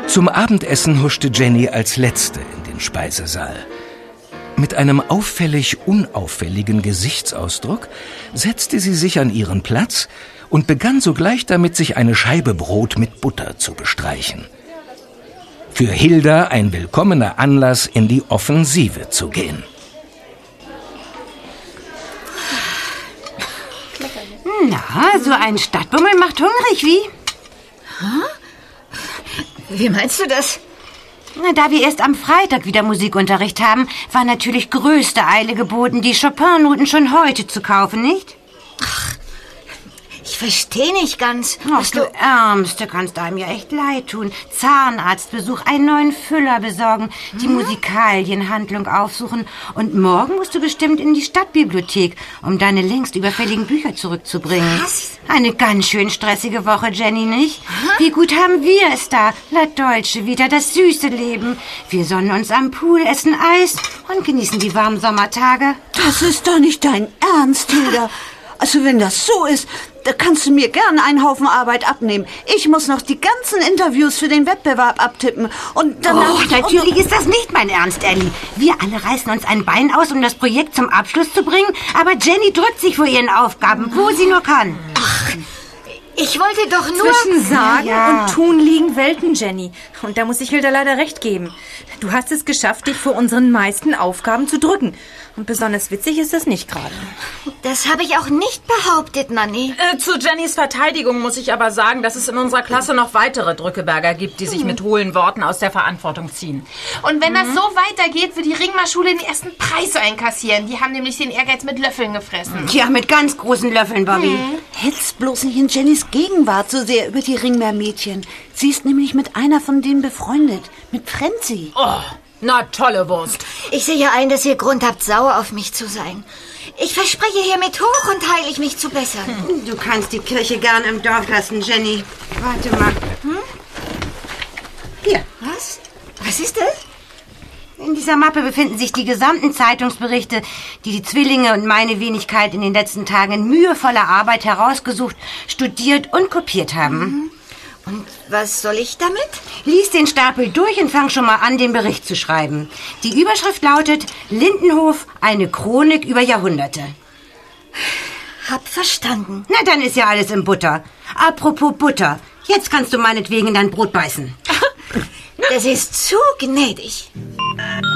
Zum Abendessen huschte Jenny als Letzte in den Speisesaal. Mit einem auffällig unauffälligen Gesichtsausdruck setzte sie sich an ihren Platz und begann sogleich damit, sich eine Scheibe Brot mit Butter zu bestreichen. Für Hilda ein willkommener Anlass, in die Offensive zu gehen. Na, so ein Stadtbummel macht hungrig, wie? Wie meinst du das? Na, da wir erst am Freitag wieder Musikunterricht haben, war natürlich größte Eile geboten, die Chopin-Noten schon heute zu kaufen, nicht? Ich verstehe nicht ganz. Ach, du Ärmste, kannst einem ja echt leid tun. Zahnarztbesuch, einen neuen Füller besorgen, die Musikalienhandlung aufsuchen. Und morgen musst du bestimmt in die Stadtbibliothek, um deine längst überfälligen Bücher zurückzubringen. Was? Eine ganz schön stressige Woche, Jenny, nicht? Wie gut haben wir es da? La Dolce wieder, das süße Leben. Wir sonnen uns am Pool, essen Eis und genießen die warmen Sommertage. Das ist doch nicht dein Ernst, Hilda. Also wenn das so ist, da kannst du mir gerne einen Haufen Arbeit abnehmen. Ich muss noch die ganzen Interviews für den Wettbewerb abtippen. Und danach... Oh, natürlich ist das nicht mein Ernst, Ellie. Wir alle reißen uns ein Bein aus, um das Projekt zum Abschluss zu bringen. Aber Jenny drückt sich vor ihren Aufgaben, wo sie nur kann. Ach, ich wollte doch nur... Zwischen Sagen Ja. und Tun liegen Welten, Jenny. Und da muss ich Hilda leider recht geben. Du hast es geschafft, dich vor unseren meisten Aufgaben zu drücken. Und besonders witzig ist das nicht gerade. Das habe ich auch nicht behauptet, Nanni. Zu Jennys Verteidigung muss ich aber sagen, dass es in unserer Klasse noch weitere Drückeberger gibt, die sich mit hohlen Worten aus der Verantwortung ziehen. Und wenn das so weitergeht, wird die Ringmar-Schule den ersten Preis einkassieren. Die haben nämlich den Ehrgeiz mit Löffeln gefressen. Ja, mit ganz großen Löffeln, Bobby. Hetzt bloß nicht in Jennys Gegenwart so sehr über die Ringmeer-Mädchen. Sie ist nämlich mit einer von denen befreundet, mit Frenzy. Oh, na tolle Wurst. Ich sehe ein, dass ihr Grund habt, sauer auf mich zu sein. Ich verspreche hiermit hoch und heilig mich zu bessern. Du kannst die Kirche gern im Dorf lassen, Jenny. Warte mal. Hier. Was? Was ist das? In dieser Mappe befinden sich die gesamten Zeitungsberichte, die die Zwillinge und meine Wenigkeit in den letzten Tagen in mühevoller Arbeit herausgesucht, studiert und kopiert haben. Und was soll ich damit? Lies den Stapel durch und fang schon mal an, den Bericht zu schreiben. Die Überschrift lautet: Lindenhof, eine Chronik über Jahrhunderte. Hab verstanden. Na, dann ist ja alles in Butter. Apropos Butter, jetzt kannst du meinetwegen in dein Brot beißen. Das ist zu gnädig.